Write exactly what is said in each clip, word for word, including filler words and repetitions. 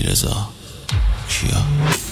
رضا کیا.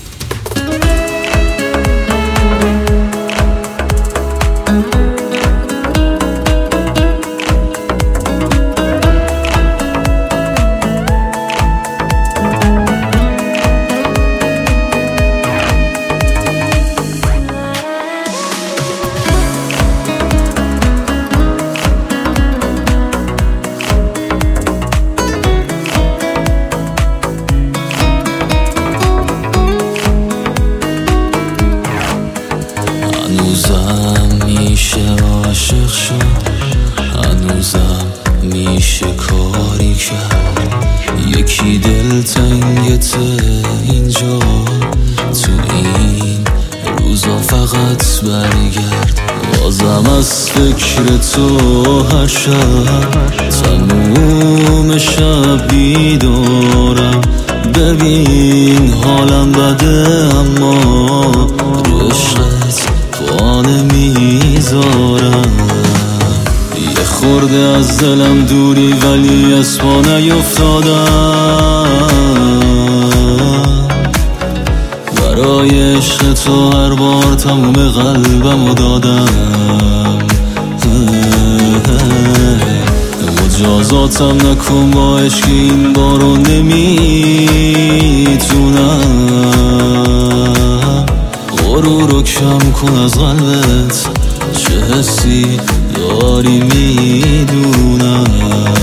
هنوزم میشه عاشق شد، هنوزم میشه کاری کرد. یکی دلتنگت اینجا، تو این روزا فقط برگرد. بازم از فکر تو هر شب تموم شب بیدارم. ببین حالم بده اما رو عشقت پا نمیذارم. یه خورده از دلم دوری ولی از پا نیفتادم. برای عشق تو هر بار تموم قلبمو دادم. مجازاتم نکن با عشق این بارو نمیتونم. غرورو کم کن از قلبت، چه حسی داری میدونم.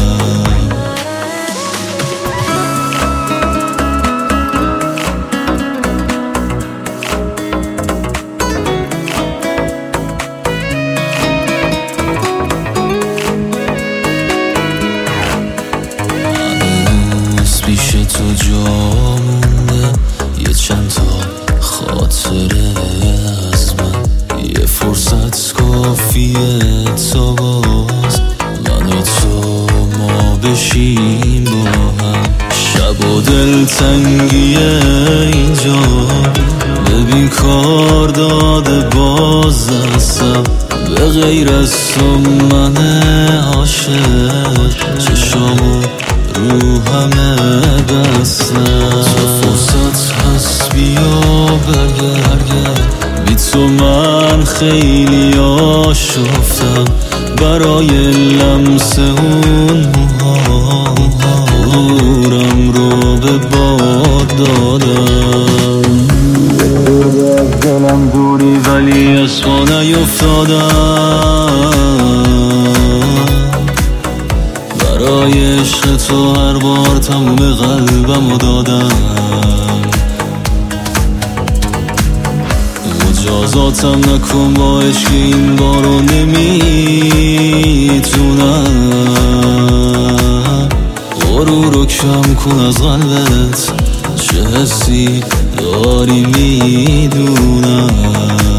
پیش تو جا مونده یه چند تا خاطره از من. یه فرصت کافیه تا باز من و تو ما بشیم با هم. شب و دلتنگیه اینجا، ببین کار داده باز دستم. به غیر از تو من عاشق، چشامو رو همه بستم. تو فرصت هست بیا برگرد، بی تو من خیلی آشفتم. برای لمس اون موها غرورم رو به باد دادم. از دلم دوری ولی از پا نیفتادم. برای عشق تو هر بار تموم قلبمو دادم. مجازاتم نکن با عشق این بارو نمیتونم. غرورو کم کن از قلبت، چه حسی داری میدونم.